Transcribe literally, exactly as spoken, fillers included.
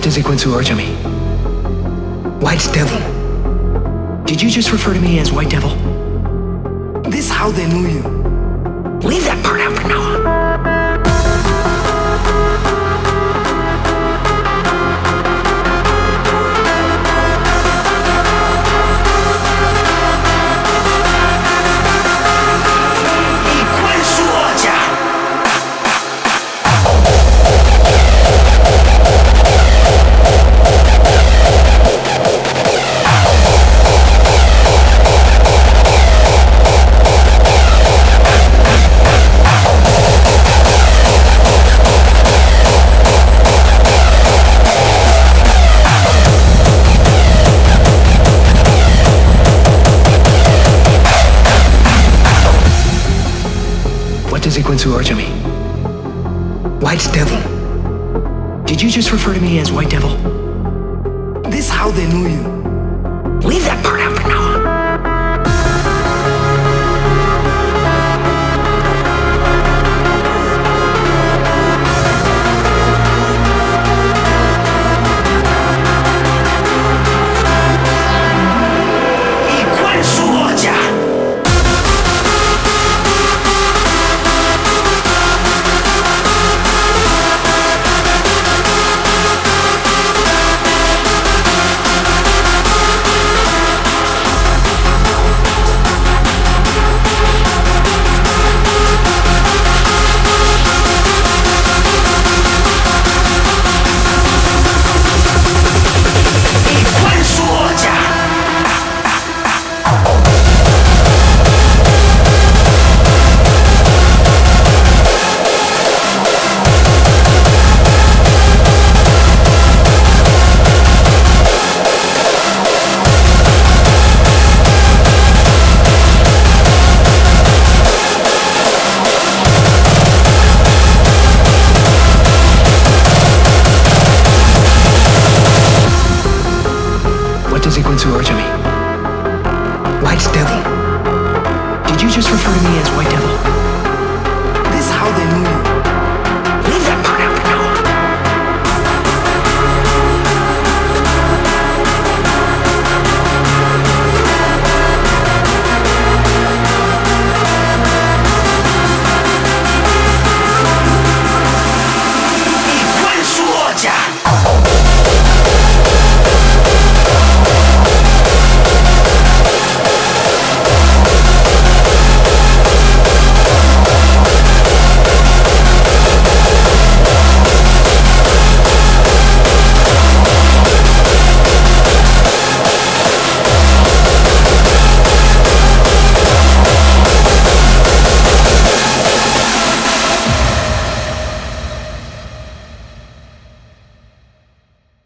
does Ikwensu Orchami? White Devil. Did you just refer to me as White Devil? This how they know you. Leave that part out for now on. What does Ikwensu Orchami? White Devil. Did you just refer to me as White Devil? This how they know you. Leave that part